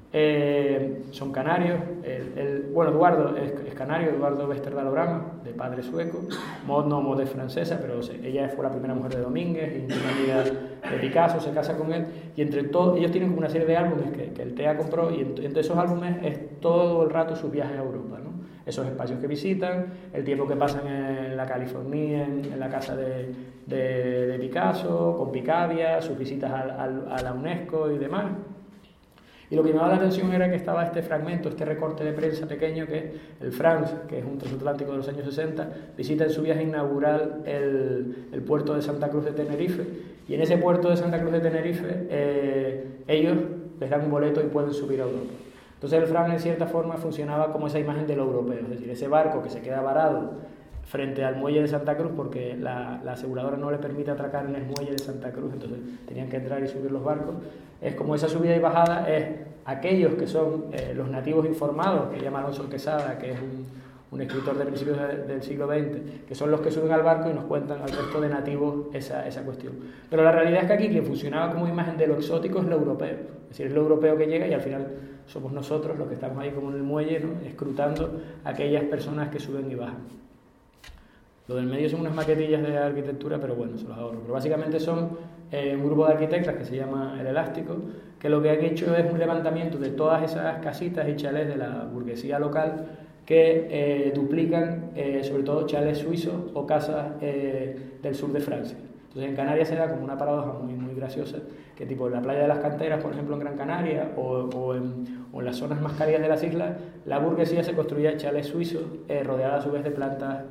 Son canarios. Bueno, Eduardo es canario, Eduardo Westerdahl-Orama, de padre sueco. Maud es francesa, pero ella fue la primera mujer de Domínguez, y una amiga de Picasso, se casa con él. Y entre todos, ellos tienen como una serie de álbumes que el TEA compró, y entre esos álbumes es todo el rato sus viajes a Europa, ¿no? Esos espacios que visitan, el tiempo que pasan en la California, en la casa de Picasso, con Picabia, sus visitas a la UNESCO y demás. Y lo que me llamaba la atención era que estaba este fragmento, este recorte de prensa pequeño, que es el France, que es un transatlántico de los años 60, visita en su viaje inaugural el puerto de Santa Cruz de Tenerife, y en ese puerto de Santa Cruz de Tenerife ellos les dan un boleto y pueden subir a Europa. Entonces el France en cierta forma funcionaba como esa imagen de lo europeo, es decir, ese barco que se queda varado frente al muelle de Santa Cruz porque la aseguradora no le permite atracar en el muelle de Santa Cruz, entonces tenían que entrar y subir los barcos. Es como esa subida y bajada, es aquellos que son los nativos informados, que llama Alonso Quesada, que es un escritor de principios del siglo XX, que son los que suben al barco y nos cuentan al resto de nativos esa cuestión. Pero la realidad es que aquí quien funcionaba como imagen de lo exótico es lo europeo, es decir, es lo europeo que llega y al final somos nosotros los que estamos ahí como en el muelle, ¿no?, escrutando a aquellas personas que suben y bajan. Lo del medio son unas maquetillas de arquitectura, pero bueno, se los ahorro. Pero básicamente son un grupo de arquitectas que se llama El Elástico, que lo que han hecho es un levantamiento de todas esas casitas y chalés de la burguesía local que duplican sobre todo chalés suizos o casas del sur de Francia. Entonces en Canarias se da como una paradoja muy, muy graciosa, que tipo en la playa de las Canteras, por ejemplo en Gran Canaria, o en las zonas más cálidas de las islas, la burguesía se construía chalés suizos rodeada a su vez de plantas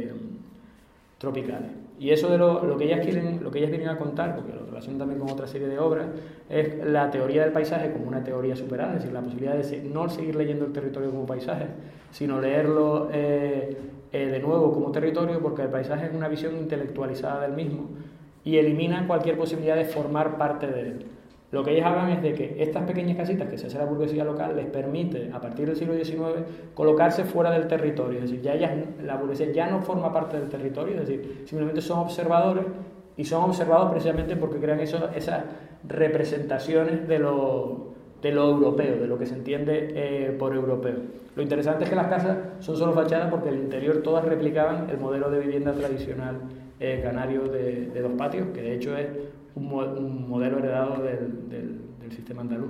tropicales. Y eso de lo que ellas vienen a contar, porque lo relacionan también con otra serie de obras, es la teoría del paisaje como una teoría superada, es decir, la posibilidad de no seguir leyendo el territorio como paisaje, sino leerlo de nuevo como territorio, porque el paisaje es una visión intelectualizada del mismo y elimina cualquier posibilidad de formar parte de él. Lo que ellas hablan es de que estas pequeñas casitas que se hace la burguesía local les permite, a partir del siglo XIX, colocarse fuera del territorio. Es decir, la burguesía ya no forma parte del territorio, es decir, simplemente son observadores, y son observados precisamente porque crean esas representaciones de lo europeo, de lo que se entiende por europeo. Lo interesante es que las casas son solo fachadas porque el interior todas replicaban el modelo de vivienda tradicional canario de dos patios, que de hecho es un modelo heredado del sistema andaluz.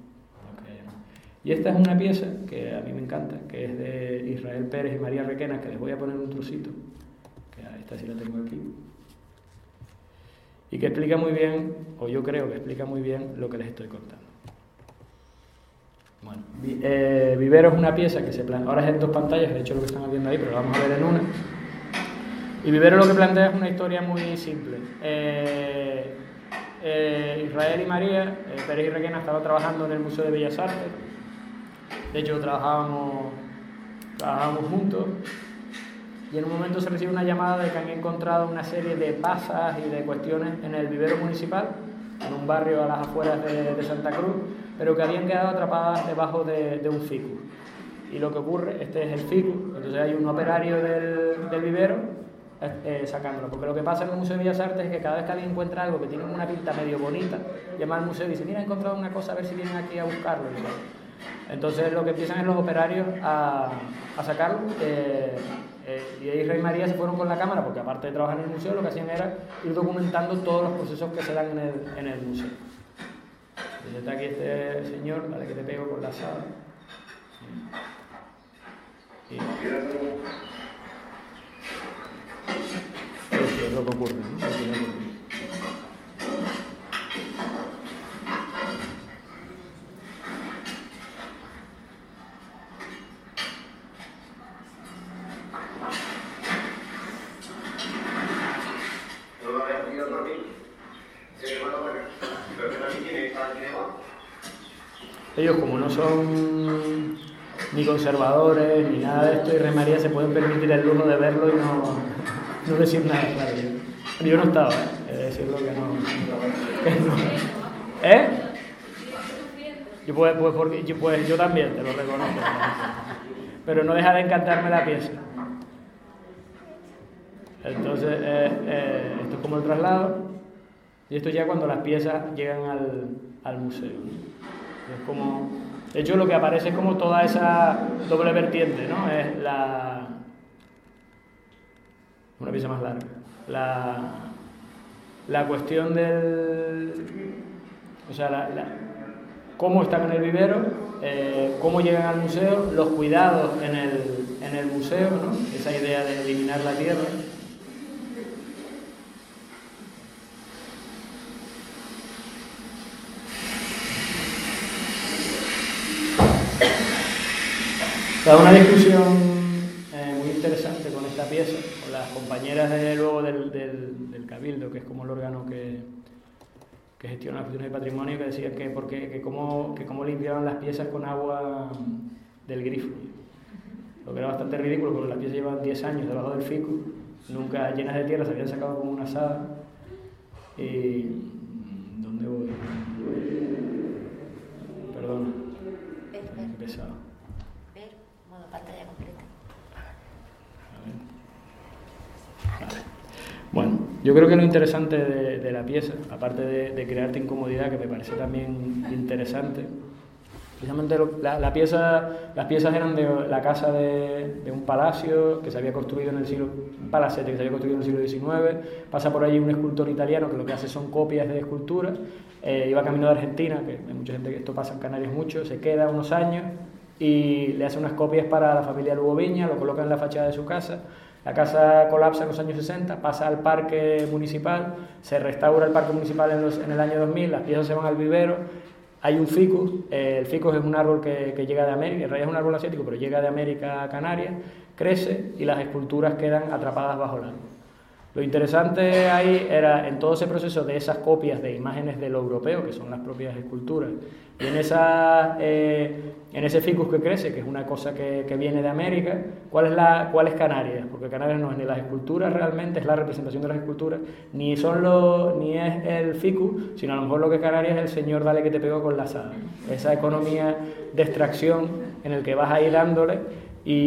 Y esta es una pieza que a mí me encanta, que es de Israel Pérez y María Requena, que les voy a poner un trocito, que esta sí la tengo aquí, y que explica muy bien, o yo creo que explica muy bien lo que les estoy contando. Bueno, Vivero es una pieza que se plantea, ahora es en dos pantallas, de hecho lo que están viendo ahí, pero lo vamos a ver en una. Y Vivero lo que plantea es una historia muy simple. Israel y María, Pérez y Requena, estaban trabajando en el Museo de Bellas Artes. De hecho, trabajábamos juntos. Y en un momento se recibe una llamada de que han encontrado una serie de pasas y de cuestiones en el vivero municipal, en un barrio a las afueras de Santa Cruz, pero que habían quedado atrapadas debajo de un ficus. Y lo que ocurre, este es el ficus, entonces hay un operario del vivero sacándolo, porque lo que pasa en el Museo de Bellas Artes es que cada vez que alguien encuentra algo que tiene una pinta medio bonita, llama al museo y dice, mira, he encontrado una cosa, a ver si vienen aquí a buscarlo. Entonces lo que empiezan es los operarios a sacarlo, y Israel y María se fueron con la cámara, porque aparte de trabajar en el museo, lo que hacían era ir documentando todos los procesos que se dan en el museo. Entonces está aquí este señor, vale, que te pego con la sala. Eso es lo que ocurre, ¿no? Ellos, como no son ni conservadores ni nada de esto, Israel y María se pueden permitir el lujo de verlo y no decir nada, claro. Yo no estaba, decirlo que no. Pues yo también, te lo reconozco. Pero no deja de encantarme la pieza. Entonces, esto es como el traslado, y esto ya cuando las piezas llegan al museo, ¿no? Es como, de hecho, lo que aparece es como toda esa doble vertiente, ¿no? Es una pieza más larga. La cuestión del... O sea, cómo están en el vivero, cómo llegan al museo, los cuidados en el museo, ¿no? Esa idea de eliminar la tierra. Toda una discusión muy interesante con esta pieza, con las compañeras luego del Cabildo, que es como el órgano que gestiona las cuestiones de patrimonio, que decían que cómo limpiaban las piezas con agua del grifo. Lo que era bastante ridículo, porque las piezas llevaban 10 años debajo del ficus, nunca llenas de tierra, se habían sacado como una asada. Y... ¿dónde voy? Perdona. Qué pesado. Pantalla completa. Vale. Bueno, yo creo que lo interesante de la pieza, aparte de crearte incomodidad, que me parece también interesante, precisamente las piezas eran de la casa de un palacio que se había construido en el siglo, un palacete que se había construido en el siglo XIX, pasa por allí un escultor italiano que lo que hace son copias de esculturas, iba camino de Argentina, que hay mucha gente que esto pasa en Canarias mucho, se queda unos años y le hace unas copias para la familia Lugo Viña, lo coloca en la fachada de su casa. La casa colapsa en los años 60, pasa al parque municipal, se restaura el parque municipal en el año 2000, las piezas se van al vivero, hay un ficus, el ficus es un árbol que llega de América, en realidad es un árbol asiático, pero llega de América a Canarias, crece y las esculturas quedan atrapadas bajo el árbol. Lo interesante ahí era en todo ese proceso de esas copias de imágenes de lo europeo, que son las propias esculturas, y en ese ficus que crece, que es una cosa que viene de América, ¿cuál es Canarias? Porque Canarias no es ni las esculturas realmente, es la representación de las esculturas, ni es el ficus, sino a lo mejor lo que es Canarias es el señor dale que te pegó con la asada. Esa economía de extracción en el que vas a ir dándole.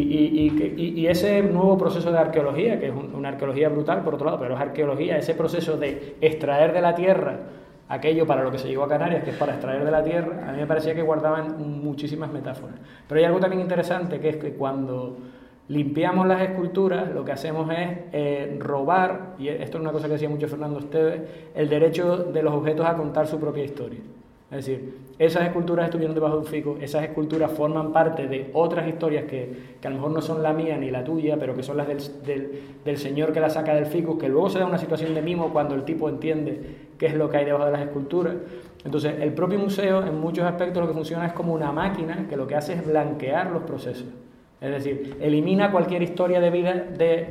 Y ese nuevo proceso de arqueología, que es una arqueología brutal por otro lado, pero es arqueología, ese proceso de extraer de la tierra aquello para lo que se llegó a Canarias, que es para extraer de la tierra, a mí me parecía que guardaban muchísimas metáforas. Pero hay algo también interesante, que es que cuando limpiamos las esculturas, lo que hacemos es robar, y esto es una cosa que decía mucho Fernando Esteves, el derecho de los objetos a contar su propia historia. Es decir, esas esculturas estuvieron debajo de un fico, esas esculturas forman parte de otras historias que a lo mejor no son la mía ni la tuya, pero que son las del señor que la saca del fico, que luego se da una situación de mimo cuando el tipo entiende qué es lo que hay debajo de las esculturas. Entonces, el propio museo, en muchos aspectos, lo que funciona es como una máquina que lo que hace es blanquear los procesos. Es decir, elimina cualquier historia de vida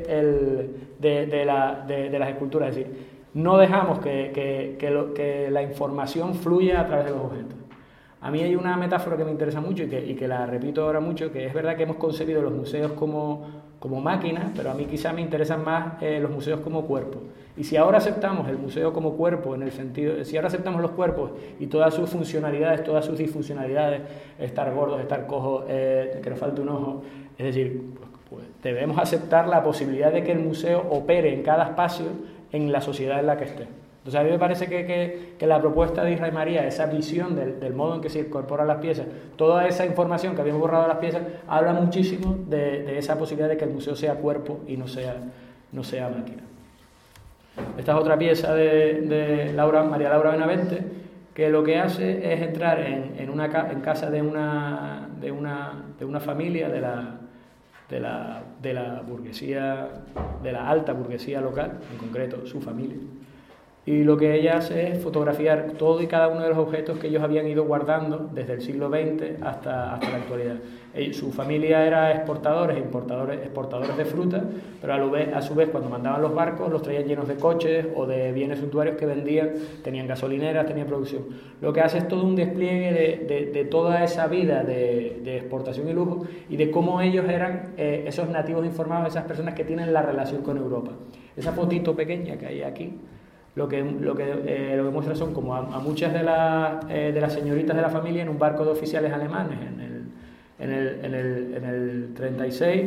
de las esculturas. Es decir, no dejamos que la información fluya a través de los objetos. A mí hay una metáfora que me interesa mucho y que la repito ahora mucho, que es verdad que hemos concebido los museos como máquinas, pero a mí quizá me interesan más los museos como cuerpos. Y si ahora aceptamos el museo como cuerpo, en el sentido, si ahora aceptamos los cuerpos y todas sus funcionalidades, todas sus disfuncionalidades, estar gordos, estar cojos, que nos falte un ojo, es decir, pues debemos aceptar la posibilidad de que el museo opere en cada espacio en la sociedad en la que esté. Entonces a mí me parece que la propuesta de Israel María, esa visión del modo en que se incorporan las piezas, toda esa información que habíamos borrado de las piezas, habla muchísimo de esa posibilidad de que el museo sea cuerpo y no sea máquina. Esta es otra pieza de María Laura Benavente, que lo que hace es entrar en casa de una familia de la burguesía, de la alta burguesía local, en concreto su familia. Y lo que ella hace es fotografiar todo y cada uno de los objetos que ellos habían ido guardando desde el siglo XX hasta la actualidad. Su familia era exportadores de fruta, pero a su vez cuando mandaban los barcos los traían llenos de coches o de bienes suntuarios que vendían, tenían gasolineras, tenían producción. Lo que hace es todo un despliegue de toda esa vida de exportación y lujo y de cómo ellos eran esos nativos informados, esas personas que tienen la relación con Europa. Esa fotito pequeña que hay aquí, lo que muestra son como a muchas de las señoritas de la familia en un barco de oficiales alemanes en el 36,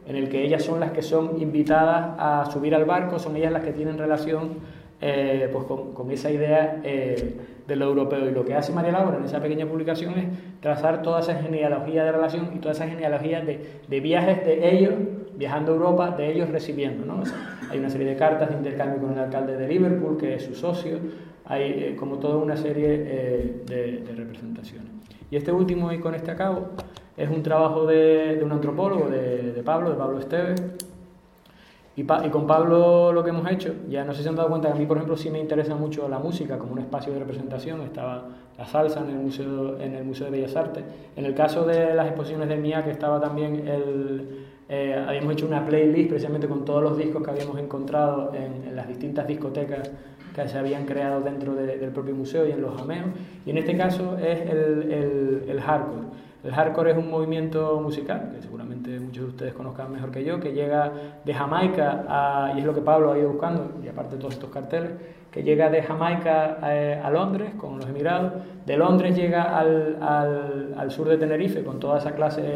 en el que ellas son las que son invitadas a subir al barco, son ellas las que tienen relación pues con esa idea de lo europeo. Y lo que hace María Laura en esa pequeña publicación es trazar toda esa genealogía de relación y toda esa genealogía de viajes de ellos viajando a Europa, de ellos recibiendo, ¿no? O sea, hay una serie de cartas de intercambio con el alcalde de Liverpool, que es su socio, hay como toda una serie de representaciones. Y este último, y con este acabo, es un trabajo de un antropólogo, de Pablo Esteves. Y con Pablo lo que hemos hecho, ya no sé si se han dado cuenta que a mí, por ejemplo, sí me interesa mucho la música como un espacio de representación. Estaba la salsa en el Museo de Bellas Artes. En el caso de las exposiciones de MIAC estaba también habíamos hecho una playlist precisamente con todos los discos que habíamos encontrado en las distintas discotecas que se habían creado dentro del propio museo y en los jameos. Y en este caso es el hardcore. El hardcore es un movimiento musical, que seguramente muchos de ustedes conozcan mejor que yo, que llega de Jamaica y es lo que Pablo ha ido buscando, y aparte de todos estos carteles, que llega de Jamaica a Londres con los emigrados, de Londres llega al sur de Tenerife con toda esa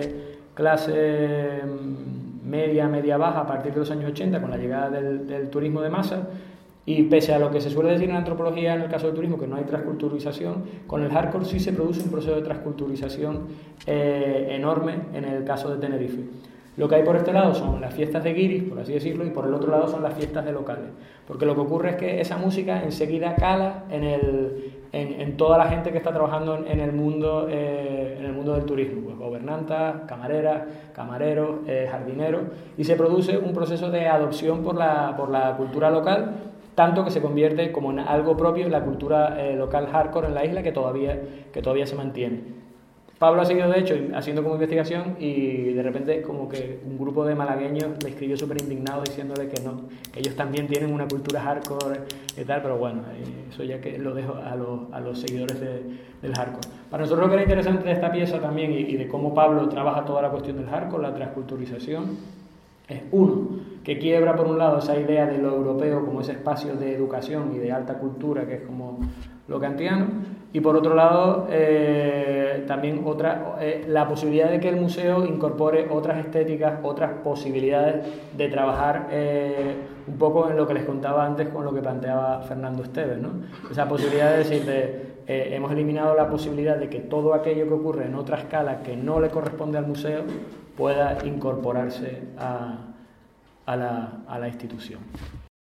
clase media baja a partir de los años 80 con la llegada del turismo de masa. Y pese a lo que se suele decir en antropología en el caso del turismo, que no hay transculturización, con el hardcore sí se produce un proceso de transculturización enorme en el caso de Tenerife. Lo que hay por este lado son las fiestas de guiris, por así decirlo, y por el otro lado son las fiestas de locales. Porque lo que ocurre es que esa música enseguida cala en toda la gente que está trabajando en el mundo del turismo, pues gobernantas, camareras, camareros, jardineros, y se produce un proceso de adopción por la cultura local, tanto que se convierte como en algo propio en la cultura local hardcore en la isla que todavía se mantiene. Pablo ha seguido, de hecho, haciendo como investigación y de repente como que un grupo de malagueños le escribió súper indignado diciéndole que no, que ellos también tienen una cultura hardcore y tal, pero bueno, eso ya que lo dejo a los seguidores del hardcore. Para nosotros lo que era interesante de esta pieza también y de cómo Pablo trabaja toda la cuestión del hardcore, la transculturización, es uno, que quiebra por un lado esa idea de lo europeo como ese espacio de educación y de alta cultura que es como lo kantiano, y por otro lado también la posibilidad de que el museo incorpore otras estéticas, otras posibilidades de trabajar un poco en lo que les contaba antes con lo que planteaba Fernando Esteves, ¿no? Esa posibilidad de decir hemos eliminado la posibilidad de que todo aquello que ocurre en otra escala que no le corresponde al museo pueda incorporarse a la institución.